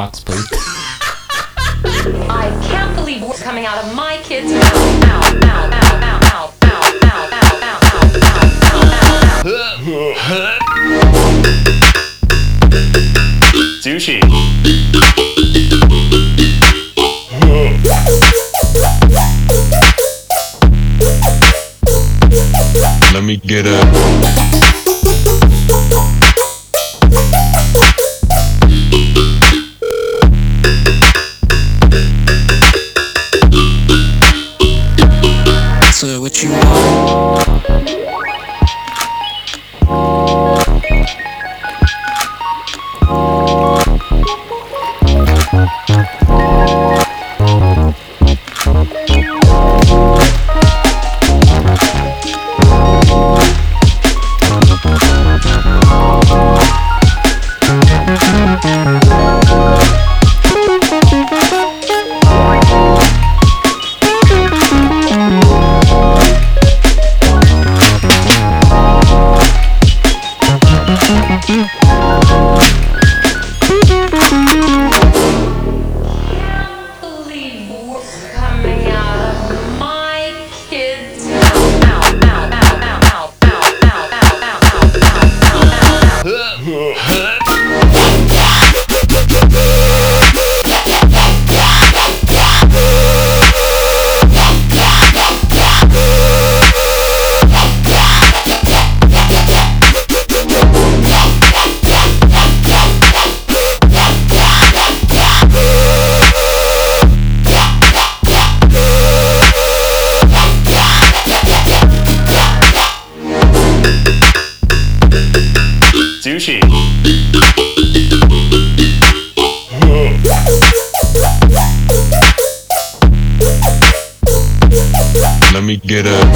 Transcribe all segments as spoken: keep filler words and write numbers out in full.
box, please. I can't believe what's coming out of my kid's mouth. Ow, ow, ow, ow, ow, ow, ow, ow, ow, ow, ow, ow, ow. Sushi. Let me get up. So what you want? Sushi. Let me get up.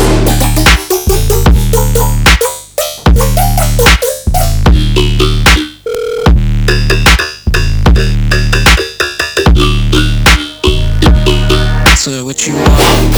So what you want?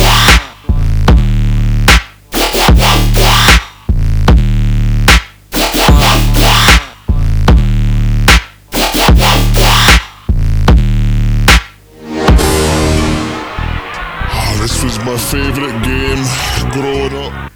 This was my favorite game growing up.